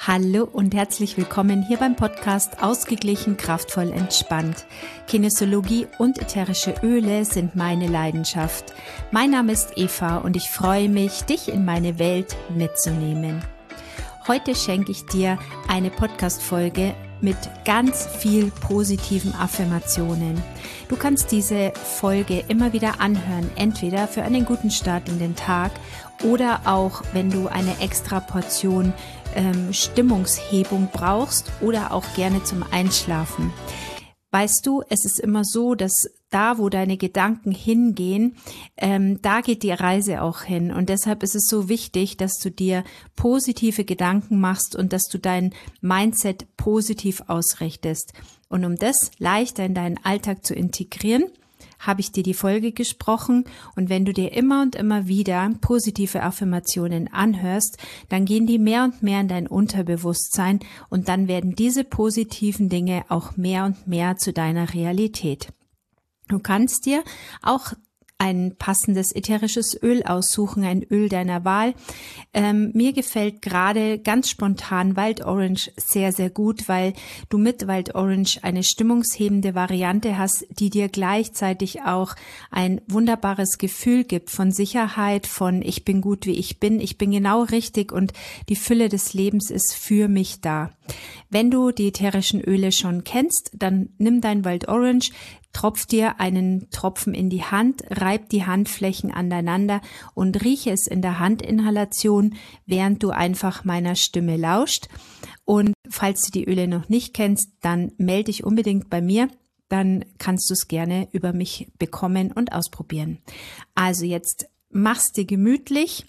Hallo und herzlich willkommen hier beim Podcast Ausgeglichen, kraftvoll, entspannt. Kinesiologie und ätherische Öle sind meine Leidenschaft. Mein Name ist Eva und ich freue mich, dich in meine Welt mitzunehmen. Heute schenke ich dir eine Podcast-Folge mit ganz viel positiven Affirmationen. Du kannst diese Folge immer wieder anhören, entweder für einen guten Start in den Tag oder auch, wenn du eine extra Portion Stimmungshebung brauchst oder auch gerne zum Einschlafen. Weißt du, es ist immer so, dass da, wo deine Gedanken hingehen, da geht die Reise auch hin. Und deshalb ist es so wichtig, dass du dir positive Gedanken machst und dass du dein Mindset positiv ausrichtest. Und um das leichter in deinen Alltag zu integrieren, habe ich dir die Folge gesprochen, und wenn du dir immer und immer wieder positive Affirmationen anhörst, dann gehen die mehr und mehr in dein Unterbewusstsein und dann werden diese positiven Dinge auch mehr und mehr zu deiner Realität. Du kannst dir auch ein passendes ätherisches Öl aussuchen, ein Öl deiner Wahl. Mir gefällt gerade ganz spontan Wild Orange sehr, sehr gut, weil du mit Wild Orange eine stimmungshebende Variante hast, die dir gleichzeitig auch ein wunderbares Gefühl gibt von Sicherheit, von ich bin gut, wie ich bin genau richtig und die Fülle des Lebens ist für mich da. Wenn du die ätherischen Öle schon kennst, dann nimm dein Wild Orange, tropf dir einen Tropfen in die Hand, reib die Handflächen aneinander und rieche es in der Handinhalation, während du einfach meiner Stimme lauscht. Und falls du die Öle noch nicht kennst, dann melde dich unbedingt bei mir, dann kannst du es gerne über mich bekommen und ausprobieren. Also jetzt mach's dir gemütlich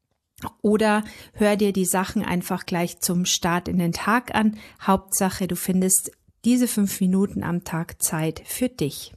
oder hör dir die Sachen einfach gleich zum Start in den Tag an. Hauptsache, du findest diese 5 Minuten am Tag Zeit für dich.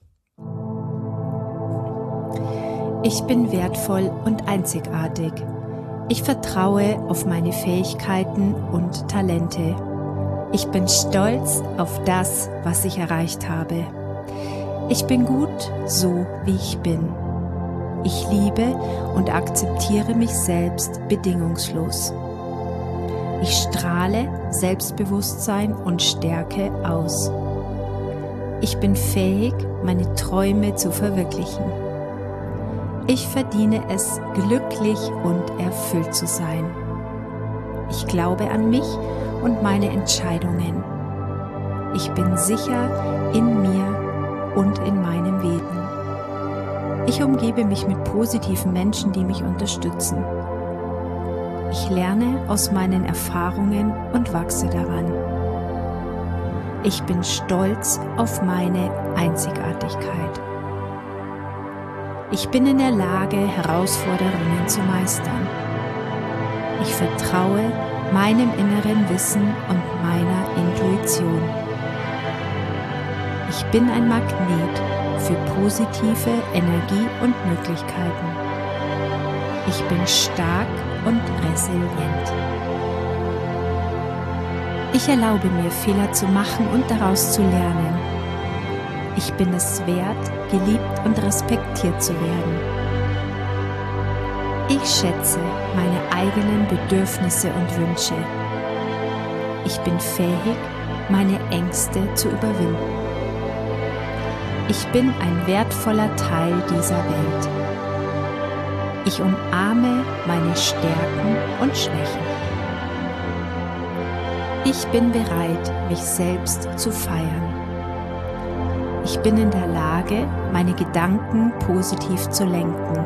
Ich bin wertvoll und einzigartig. Ich vertraue auf meine Fähigkeiten und Talente. Ich bin stolz auf das, was ich erreicht habe. Ich bin gut, so wie ich bin. Ich liebe und akzeptiere mich selbst bedingungslos. Ich strahle Selbstbewusstsein und Stärke aus. Ich bin fähig, meine Träume zu verwirklichen. Ich verdiene es, glücklich und erfüllt zu sein. Ich glaube an mich und meine Entscheidungen. Ich bin sicher in mir und in meinem Leben. Ich umgebe mich mit positiven Menschen, die mich unterstützen. Ich lerne aus meinen Erfahrungen und wachse daran. Ich bin stolz auf meine Einzigartigkeit. Ich bin in der Lage, Herausforderungen zu meistern. Ich vertraue meinem inneren Wissen und meiner Intuition. Ich bin ein Magnet für positive Energie und Möglichkeiten. Ich bin stark und resilient. Ich erlaube mir, Fehler zu machen und daraus zu lernen. Ich bin es wert, geliebt und respektiert zu werden. Ich schätze meine eigenen Bedürfnisse und Wünsche. Ich bin fähig, meine Ängste zu überwinden. Ich bin ein wertvoller Teil dieser Welt. Ich umarme meine Stärken und Schwächen. Ich bin bereit, mich selbst zu feiern. Ich bin in der Lage, meine Gedanken positiv zu lenken.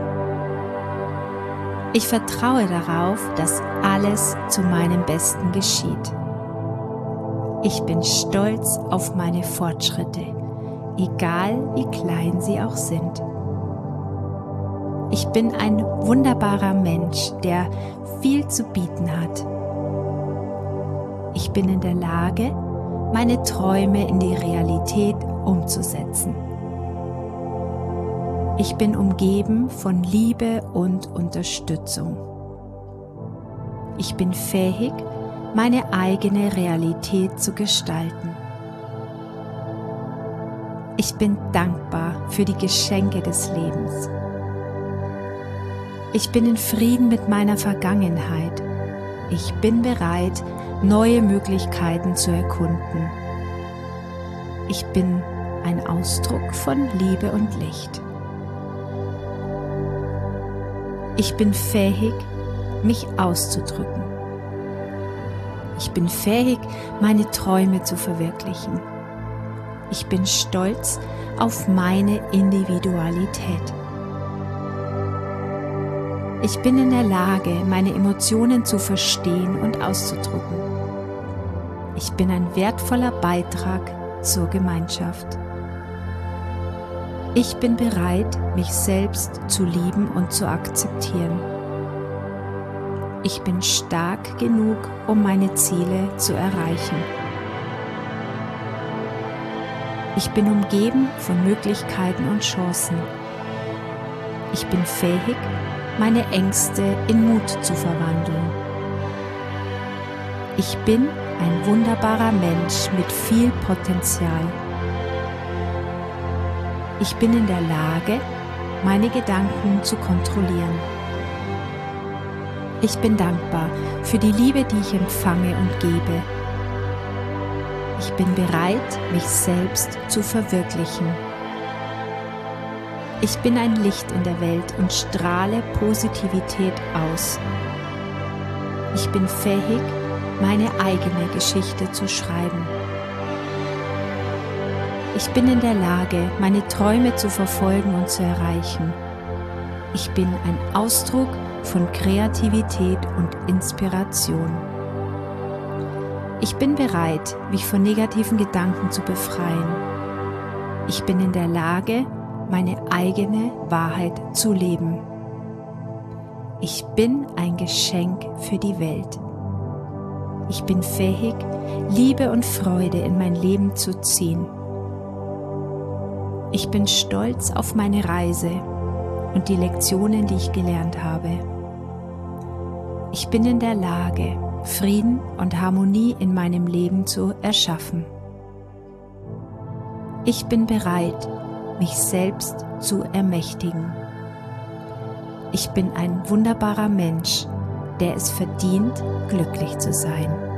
Ich vertraue darauf, dass alles zu meinem Besten geschieht. Ich bin stolz auf meine Fortschritte, egal wie klein sie auch sind. Ich bin ein wunderbarer Mensch, der viel zu bieten hat. Ich bin in der Lage, meine Träume in die Realität umzusetzen. Ich bin umgeben von Liebe und Unterstützung. Ich bin fähig, meine eigene Realität zu gestalten. Ich bin dankbar für die Geschenke des Lebens. Ich bin in Frieden mit meiner Vergangenheit Ich bin bereit, neue Möglichkeiten zu erkunden. Ich bin ein Ausdruck von Liebe und Licht. Ich bin fähig, mich auszudrücken. Ich bin fähig, meine Träume zu verwirklichen. Ich bin stolz auf meine Individualität. Ich bin in der Lage, meine Emotionen zu verstehen und auszudrücken. Ich bin ein wertvoller Beitrag zur Gemeinschaft. Ich bin bereit, mich selbst zu lieben und zu akzeptieren. Ich bin stark genug, um meine Ziele zu erreichen. Ich bin umgeben von Möglichkeiten und Chancen. Ich bin fähig, meine Ängste in Mut zu verwandeln. Ich bin ein wunderbarer Mensch mit viel Potenzial. Ich bin in der Lage, meine Gedanken zu kontrollieren. Ich bin dankbar für die Liebe, die ich empfange und gebe. Ich bin bereit, mich selbst zu verwirklichen. Ich bin ein Licht in der Welt und strahle Positivität aus. Ich bin fähig, meine eigene Geschichte zu schreiben. Ich bin in der Lage, meine Träume zu verfolgen und zu erreichen. Ich bin ein Ausdruck von Kreativität und Inspiration. Ich bin bereit, mich von negativen Gedanken zu befreien. Ich bin in der Lage, meine eigene Wahrheit zu leben. Ich bin ein Geschenk für die Welt. Ich bin fähig, Liebe und Freude in mein Leben zu ziehen. Ich bin stolz auf meine Reise und die Lektionen, die ich gelernt habe. Ich bin in der Lage, Frieden und Harmonie in meinem Leben zu erschaffen. Ich bin bereit, mich selbst zu ermächtigen. Ich bin ein wunderbarer Mensch, der es verdient, glücklich zu sein.